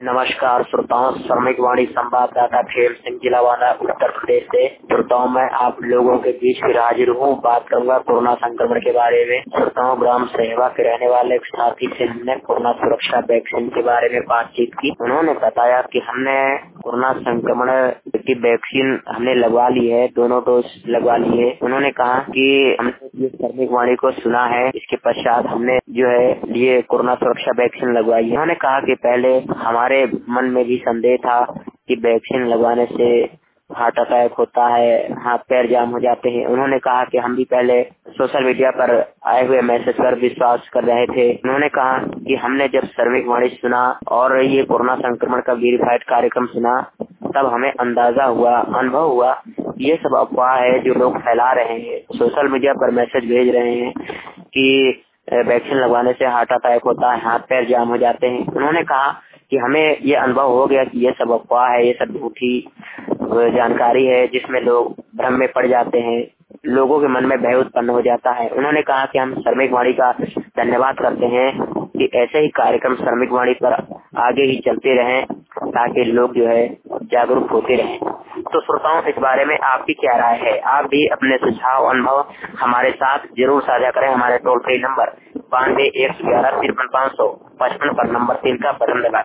नमस्कार श्रोताओं, श्रमिक वाणी संवाददाता खेल सिंह जिलावाला उत्तर प्रदेश से। श्रोताओं, मैं आप लोगों के बीच फिर हाजिर हूँ। बात करूंगा कोरोना संक्रमण के बारे में। श्रोताओं, ग्राम सहवा के रहने वाले एक साथी से हमने कोरोना सुरक्षा वैक्सीन के बारे में बातचीत की। उन्होंने बताया कि हमने कोरोना संक्रमण की वैक्सीन हमने लगवा ली है, दोनों डोज लगवा ली है। उन्होंने कहा कि हमने श्रमिक वाणी को सुना है, इसके पश्चात हमने जो है ये कोरोना सुरक्षा वैक्सीन लगवाई है। उन्होंने कहा कि पहले हमारे मन में भी संदेह था कि वैक्सीन लगवाने से हार्ट अटैक होता है, हाथ पैर जाम हो जाते हैं। उन्होंने कहा कि हम भी पहले सोशल मीडिया पर आए हुए मैसेज पर विश्वास कर रहे थे। उन्होंने कहा कि हमने जब श्रमिक वाणी सुना और ये कोरोना संक्रमण का वेरीफाइड कार्यक्रम सुना, तब हमें अंदाजा हुआ, अनुभव हुआ, ये सब अफवाह है जो लोग फैला रहे हैं, सोशल मीडिया पर मैसेज भेज रहे हैं कि वैक्सीन लगवाने से हार्ट अटैक होता है, हाथ पैर जाम हो जाते हैं। उन्होंने कहा कि हमें ये अनुभव हो गया कि ये सब अफवाह है, ये सब झूठी जानकारी है जिसमें लोग भ्रम में पड़ जाते हैं, लोगों के मन में भय उत्पन्न हो जाता है। उन्होंने कहा कि हम श्रमिक वाणी का धन्यवाद करते हैं कि ऐसे ही कार्यक्रम श्रमिक वाणी पर आगे ही चलते रहें ताकि लोग जो है जागरूक होते रहें। तो श्रोताओं, इस बारे में आपकी क्या राय है? आप भी अपने सुझाव अनुभव हमारे साथ जरूर साझा करें। हमारे टोल फ्री नंबर 92 111 53 555 पर नंबर 3 का बटन दबाएं।